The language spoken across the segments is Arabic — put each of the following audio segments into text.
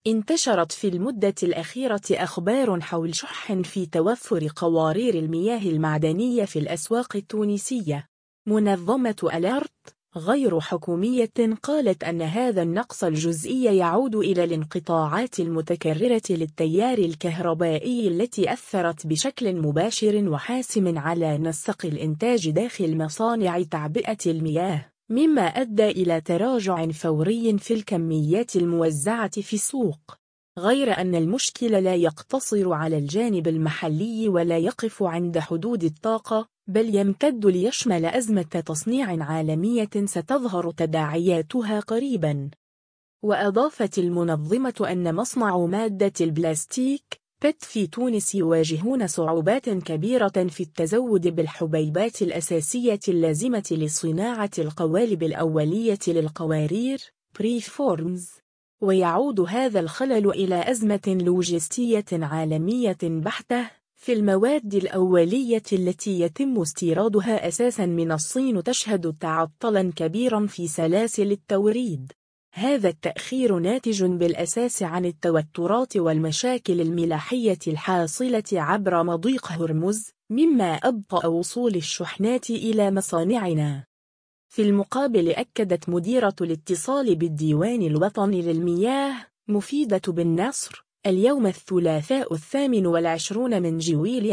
انتشرت في المدة الأخيرة أخبار حول شح في توفر قوارير المياه المعدنية في الأسواق التونسية. منظمة أليرت غير حكومية قالت أن هذا النقص الجزئي يعود إلى الانقطاعات المتكررة للتيار الكهربائي التي أثرت بشكل مباشر وحاسم على نسق الإنتاج داخل مصانع تعبئة المياه، مما أدى إلى تراجع فوري في الكميات الموزعة في السوق. غير أن المشكل لا يقتصر على الجانب المحلي ولا يقف عند حدود الطاقة، بل يمتد ليشمل أزمة تصنيع عالمية ستظهر تداعياتها قريبا. وأضافت المنظمة أن مصنع مادة البلاستيك بيت في تونس يواجهون صعوبات كبيرة في التزود بالحبيبات الأساسية اللازمة لصناعة القوالب الأولية للقوارير بريفورمز، ويعود هذا الخلل إلى أزمة لوجستية عالمية بحتة في المواد الأولية التي يتم استيرادها أساسا من الصين، تشهد تعطلا كبيرا في سلاسل التوريد. هذا التأخير ناتج بالأساس عن التوترات والمشاكل الملاحية الحاصلة عبر مضيق هرمز، مما أبطأ وصول الشحنات إلى مصانعنا. في المقابل، أكدت مديرة الاتصال بالديوان الوطني للمياه مفيدة بن نصر اليوم الثلاثاء 28 من جويلية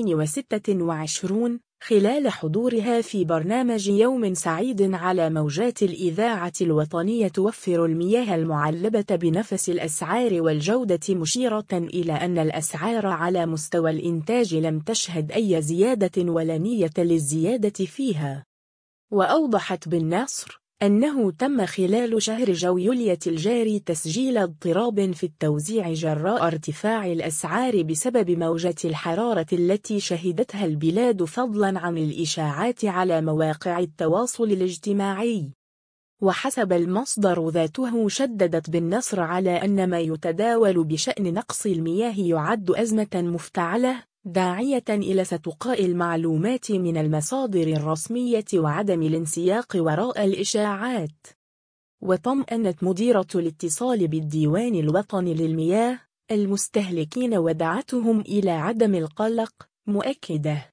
2026 خلال حضورها في برنامج يوم سعيد على موجات الإذاعة الوطنية توفر المياه المعلبة بنفس الأسعار والجودة، مشيرة إلى أن الأسعار على مستوى الإنتاج لم تشهد أي زيادة ولا نية للزيادة فيها. وأوضحت بن نصر أنه تم خلال شهر جويلية الجاري تسجيل اضطراب في التوزيع جراء ارتفاع الأسعار بسبب موجة الحرارة التي شهدتها البلاد، فضلا عن الإشاعات على مواقع التواصل الاجتماعي. وحسب المصدر ذاته، شددت بن نصر على أن ما يتداول بشأن نقص المياه يعد أزمة مفتعلة، داعية إلى استقاء المعلومات من المصادر الرسمية وعدم الانسياق وراء الإشاعات. وطمأنت مديرة الاتصال بالديوان الوطني للمياه المستهلكين ودعتهم إلى عدم القلق، مؤكدة